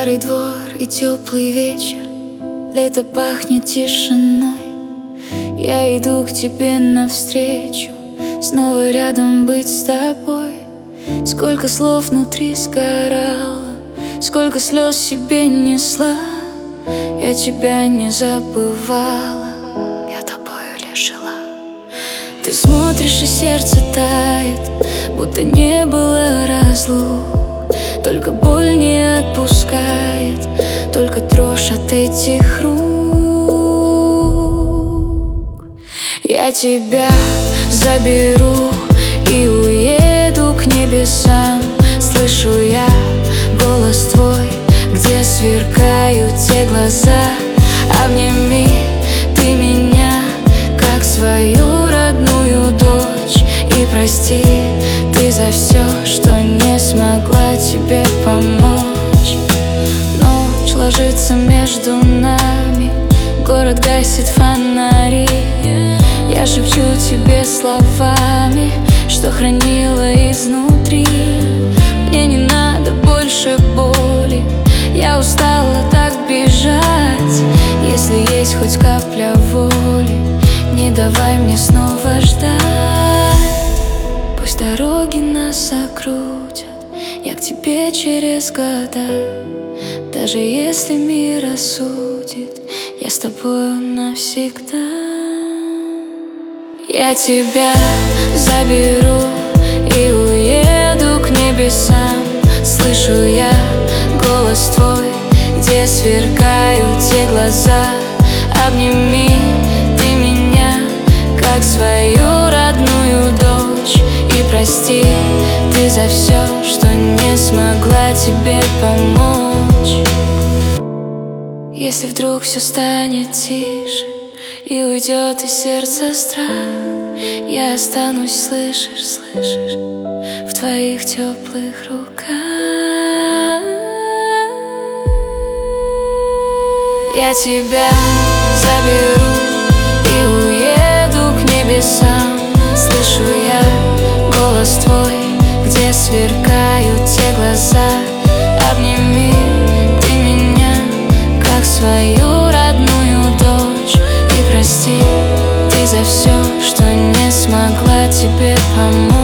Старый двор и теплый вечер, лето пахнет тишиной. Я иду к тебе навстречу, снова рядом быть с тобой. Сколько слов внутри сгорало, сколько слез себе несла. Я тебя не забывала, я тобою лишь жила. Ты смотришь, и сердце тает, будто не было разлук. Только боль не отпускает, только дрожь от этих рук. Я тебя заберу и уеду к небесам. Слышу я голос твой, где сверкают те глаза. Обними ты меня, как свою родную дочь, и прости ты за все, что не смогла тебе помочь. Ночь ложится между нами, город гасит фонари. Я шепчу тебе словами, что хранила изнутри. Мне не надо больше боли, я устала так бежать. Если есть хоть капля воли, не давай мне снова ждать. Пусть дороги нас окрутят, я к тебе через года. Даже если мир осудит, я с тобою навсегда. Я тебя заберу и уеду к небесам. Слышу я голос твой, где сверкают те глаза. Обними ты меня, как свою родную дочь, и прости ты за все, что не смогла тебе помочь. Если вдруг все станет тише и уйдет из сердца страх, я останусь, слышишь, слышишь, в твоих теплых руках. Я тебя заберу и уеду к небесам. Слышу я голос твой, где сверкают те глаза. Обними ты меня, как свою родную дочь, и прости ты за все, что не смогла тебе помочь.